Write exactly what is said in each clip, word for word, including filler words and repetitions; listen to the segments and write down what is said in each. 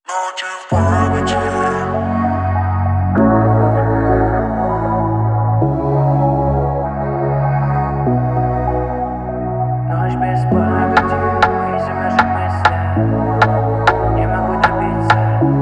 Ночи в памяти. Ночь без памяти, и замерзших мыслей не могу добиться.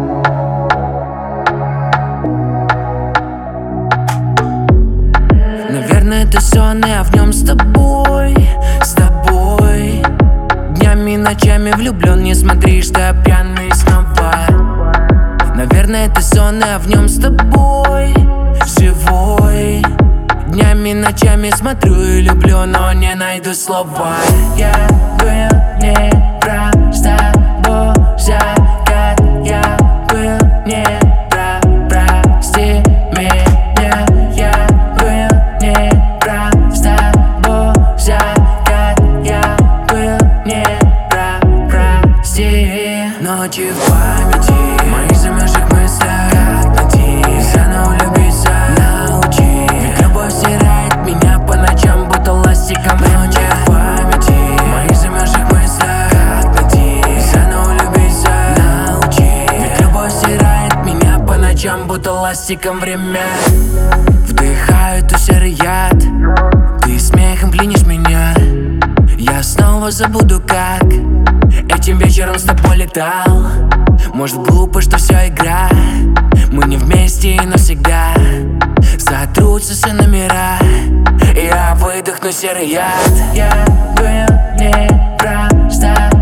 Наверное, это сон, я в нем с тобой, с тобой. Днями и ночами влюблен, не смотри, что я пьяный снова. Наверное, это сон, я в нем с тобой, живой. Днями и ночами смотрю и люблю, но не найду слова. Я был не прав с тобой, закат. Я был не прав, прости меня. Я был не прав с тобой, закат. Я был не прав, прости. Ночи в памяти, моих замерзших мыслях, как найти, заново влюбиться, научи. Ведь любовь стирает меня по ночам, будто ластиком. Ночи в памяти, моих замерзших мыслях, как найти, заново влюбиться, научи. Ведь любовь стирает меня по ночам, будто ластиком время. Вдыхаю ту серый яд, ты смехом пленишь меня. Я снова забуду, как этим вечером с тобой летал. Может, глупо, что все игра, мы не вместе и навсегда. Сотрутся все номера, и я выдохну серый яд. Я был не прав с тобой.